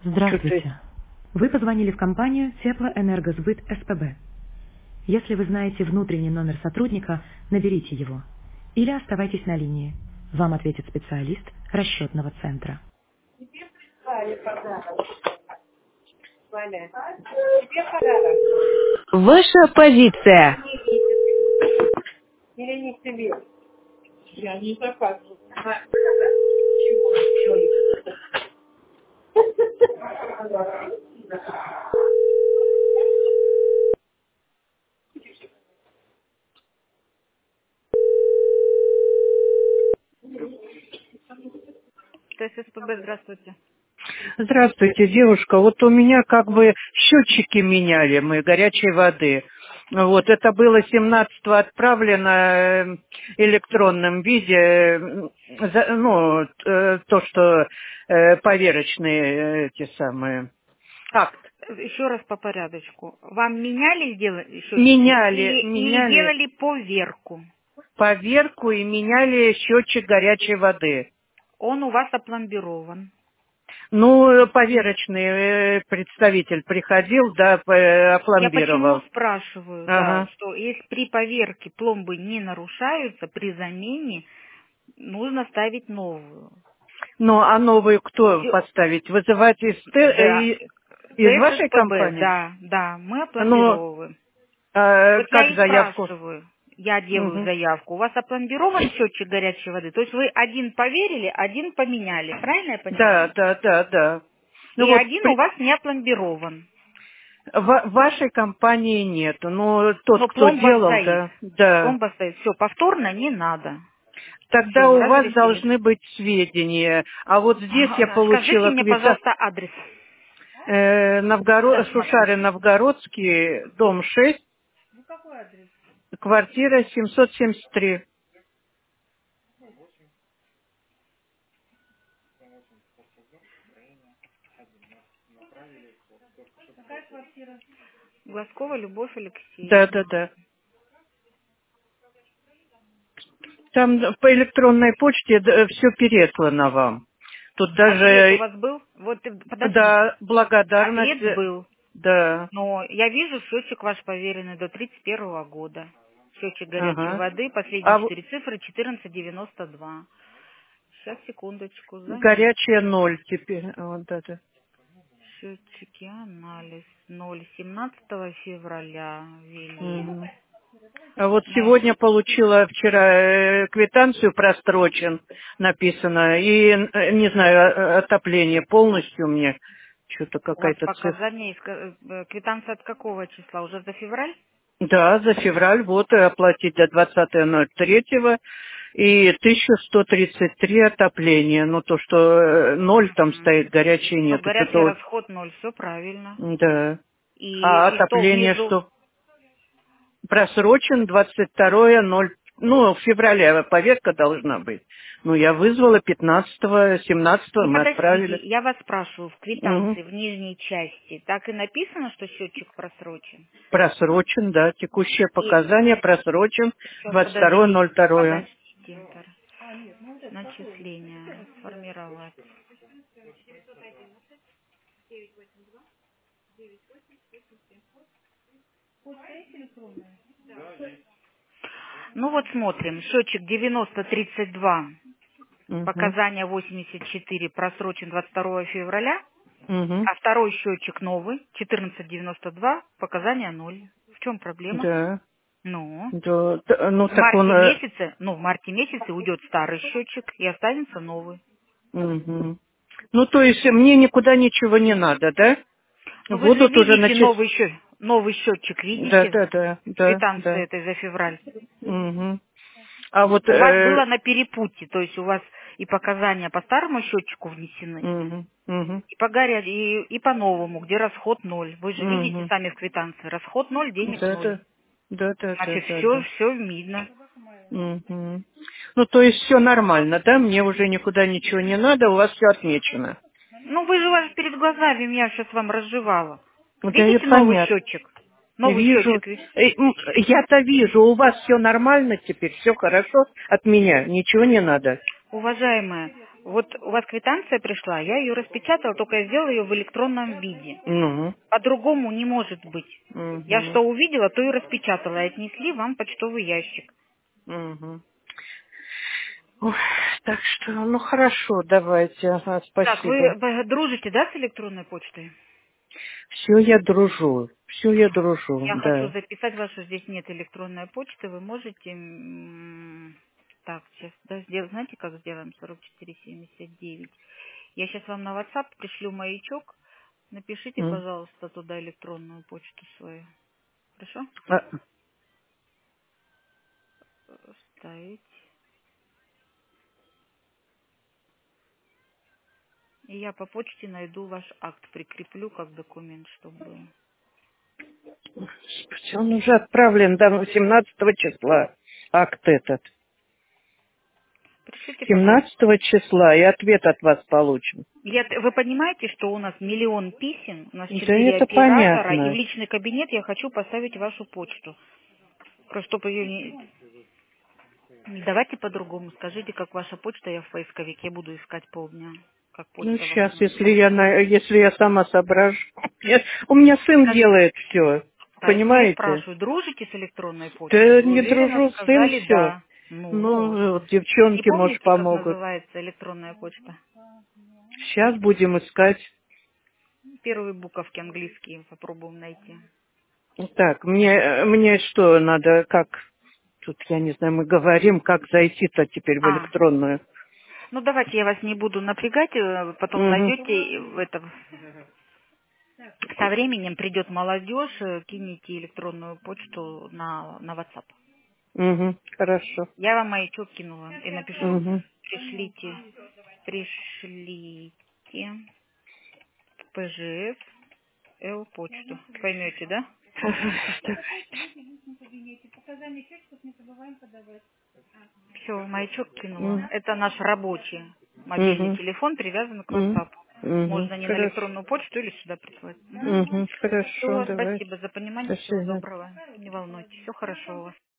Здравствуйте. Вы позвонили в компанию Теплоэнергосбыт СПБ. Если вы знаете внутренний номер сотрудника, наберите его. Или оставайтесь на линии. Вам ответит специалист расчетного центра. Тебе подарок. Ваша позиция. Или не тебе? Я не заказываю. ТССПБ, здравствуйте. Здравствуйте, девушка. Вот у меня как бы счетчики меняли мы горячей воды. Вот это было 17-го отправлено электронном виде, то, что поверочные эти самые акт. Еще раз по порядочку. Вам меняли счетчики или Меняли делали поверку? поверку и меняли счетчик горячей воды. Он у вас опломбирован. Ну, поверочный представитель приходил, да, Я почему опломбировал. спрашиваю, да, Ага. что если при поверке пломбы не нарушаются, при замене нужно ставить новую. Ну, а новую кто Всё- поставить? Вызывать Да, из вашей ТССПБ, компании? да, мы Ну, опломбировываем. Вот я как и заявку? спрашиваю, я делаю Мгм. заявку, у вас опломбирован счетчик горячей воды? То есть вы один поверили, один поменяли, правильно я Да, понимаю? да, да, да. Ну И вот один у вас не опломбирован, в вашей компании нету. Ну, тот, но кто пломба делал, стоит. да, да. Пломба стоит. Все, повторно не надо. Тогда Все, у вас разрешили. должны быть сведения. А вот здесь я Скажите получила мне, квита... пожалуйста, адрес. Сейчас смотрю. Шушары Новгородский, дом 6, Какой адрес? квартира 773. Какая квартира? Глазкова Любовь Да, да, Алексеевна. да. Там по электронной почте все переслано вам. Тут Ответ у даже, вас был? Вот, подождите. да, благодарность, Ответ был. да, Но я вижу, счетчик ваш поверенный до 31 года. Счетчик горячей ага. воды, последние А 4 цифры 1492. Сейчас, секундочку, горячая заметка. 0 теперь, вот это. Счетчики, анализ. 0, 17 февраля ввели. Мгм. А вот Ну, сегодня получила вчера квитанцию просрочен, написано, и, не знаю, отопление полностью мне, что-то у вас какая-то цифра. показания, квитанция от какого числа? Уже за февраль? Да, за февраль вот и оплатить до 20.03 и 1133 отопления. Ну, то, что 0 там Мгм. стоит, горячей Ну, нет. Это горячий то, расход 0, все правильно. да. А И что отопление внизу? что? Просрочен 22.0. Ну, в феврале поверка должна быть. Ну, я вызвала 15-го, 17-го, Ну, мы подождите, отправили. я вас спрашиваю, в Мгм. квитанции, в нижней части, так и написано, что счетчик просрочен? Просрочен, да. Текущее И показание просрочен сейчас, подождите, 22.02. подождите, Интер. Начисление сформировать. Ну вот смотрим, счетчик 9032, Угу. показания 84, просрочен 22 февраля, Угу. а второй счетчик новый, 1492, показания 0. В чем проблема? Да. Ну, Да, ну в так он... марте месяце, в марте месяце уйдет старый счетчик и останется новый. мгм. Ну, то есть мне никуда ничего не надо, да? Ну вы же Будут уже видите начать... новый счетчик, Да, видите? да, да, В да, квитанции да. этой за февраль. Мгм. А вот... У вас было на перепутье, то есть у вас и показания по старому счетчику внесены, мгм, мгм, и и по новому, где расход 0. Вы же видите мгм. сами в квитанции, расход 0, денег Да, 0. да, да, да, да, Значит, да, все, да. все видно. Мгм. Ну, то есть все нормально, да? Мне уже никуда ничего не надо, у вас все отмечено. Ну, вы же у вас перед глазами, я сейчас вам разжевала. Да, и Видите новый понятно. счетчик? Новый Вижу. счетчик. Я-то вижу, у вас все нормально теперь, все хорошо от меня, ничего не надо. Уважаемая, Вот у вас квитанция пришла, я ее распечатала, только я сделала ее в электронном виде. Ну. По-другому не может быть. Я Угу. что увидела, то и распечатала, и отнесли вам в почтовый ящик. Угу. Ой, так что, ну хорошо, давайте, ага, Так, вы спасибо. дружите, да, с электронной почтой? Все я дружу, Я хочу да. записать вашу, здесь нет электронной почты, вы можете... Так, сейчас, да, знаете, как сделаем 4479? Я сейчас вам на WhatsApp пришлю маячок, напишите, М. пожалуйста, туда электронную почту свою. Хорошо? А, Ставить. И я по почте найду ваш акт, прикреплю как документ, чтобы... Господи, он уже отправлен до 17 числа, акт этот. Пришлите, пожалуйста. 17 числа, и ответ от вас получим. Вы понимаете, что у нас миллион писем, у нас Да 4 это оператора, и в понятно. личный кабинет я хочу поставить вашу почту. Просто чтобы ее не давайте по-другому. Скажите, как ваша почта, я в поисковике буду искать полдня. Как Ну, почта сейчас, ваша. если я сама соображу. У меня сын делает все, Поэтому я понимаете? спрашиваю, дружите с электронной почтой? Да Вы не уверенно дружу, сын сказали все. да. Ну, Ну, вот не девчонки, может, помните, как помогут. называется электронная почта? Сейчас будем искать. Первые буковки английские попробуем найти. Так, мне что надо, как, тут, я не знаю, мы говорим, как зайти-то теперь в А, электронную. ну давайте я вас не буду напрягать, потом Угу, найдете в этом. Со временем придет молодежь, кинете электронную почту на WhatsApp. угу, хорошо. Я вам маячок кинула и напишу, Угу. пришлите ПЖФ почту. Поймете, да? Все, маячок кинула. Это наш рабочий мобильный Угу, телефон, привязан к угу, WhatsApp. угу, Можно не на хорошо. электронную почту или сюда прислать. Угу, хорошо, Все, давайте. спасибо за понимание, всего Спасибо. доброго. Не волнуйтесь, все хорошо у вас.